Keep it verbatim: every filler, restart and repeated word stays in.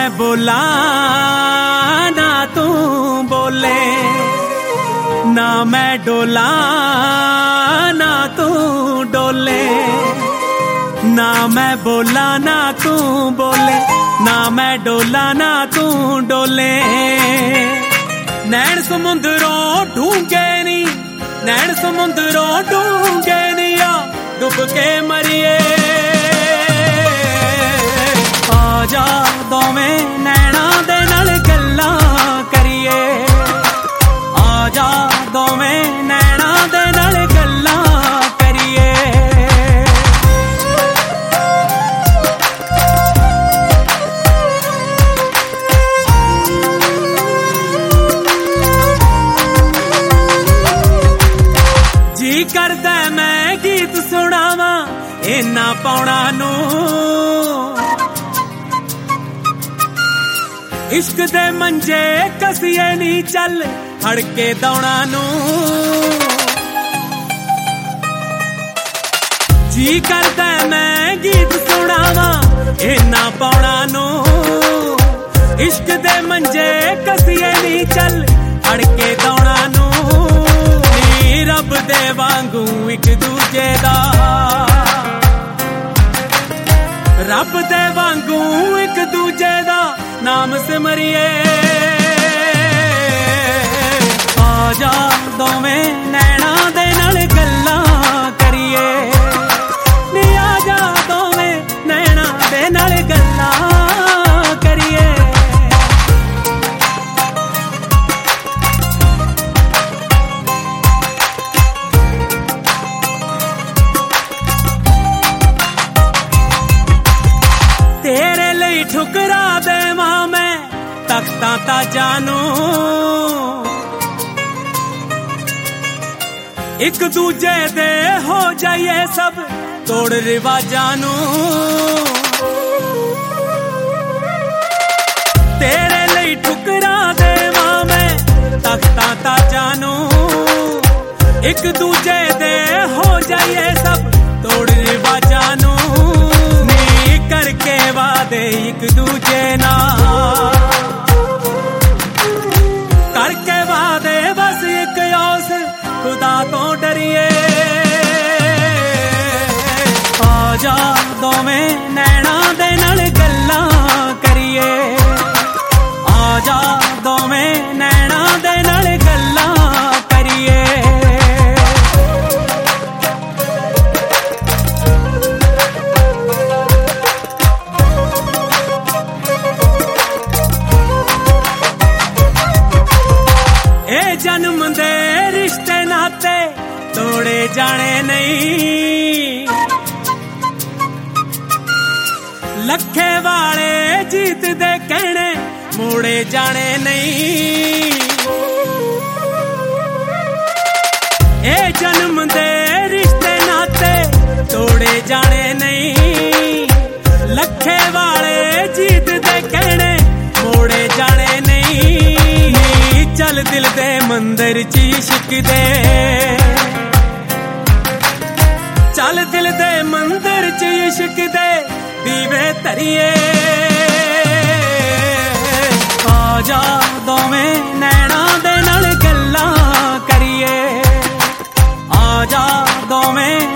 बोला ना तू बोले, ना मैं डोला ना तू डोले, ना मैं बोला ना तू बोले, ना मैं डोला ना तू डोले। नैन समुंदरों ढूंढे नी, नैन समुंदरों ढूंढे नी, आ डुब के मरिए। आजा दोवें नैना दे नाल गल्लां करिए, आजा दोवें नैना दे नाल गल्लां करिए। जी करदा मैं गीत सुनावां इन्ना पौना नू, इश्क दे मंजे कसिए नी चल हड़के दौड़ा नू। जी करदा मैं गीत सुनावा इन्ना पौना नू, इश्क दे मंजे कसिए नी चल हड़के दौड़ा नू। नी रब दे वांगू एक दूजे दा, रब दे वांगू एक दूजे दा नाम सिमरिए। आजा दोवें नैना दे नाल गल्लां करिए, नी आजा दोवें नैना दे नाल गल्लां करिए। तेरे लिए ठुकरा देवां मैं तख्तां ताजां नू, एक दूजे दे हो जाइए सब तोड़ रिवाजां नू। तेरे लिए ठुकरा देवां मैं तख्तां ताजां नू, एक दूजे दे हो जाइए सब तोड़ रिवाजां नू। नी करके वादे एक दूजे नाल, करके वादे बस एक ओस खुदा तो डरिए। आजा दोवें नैना दे नाल गल्लां करिए, आजा दोवें नैना दे नाल गल्लां करिए। ए जन्म दे रिश्ते नाते तोड़े जाने नहीं, लखे वाले जीत दे कहने मोड़े जाने नहीं। ए जन्म दे रिश्ते नाते तोड़े जाने नहीं, लखे वाले जीत दे कहने मोड़े जाने नहीं। चल दिल दे मंदिर च इश्क दे, चल दिल दे मंदिर च इश्क दे दीवे धरिए। आजा दोवें नैना दे नाल गल्लां करिए, आजा दोवें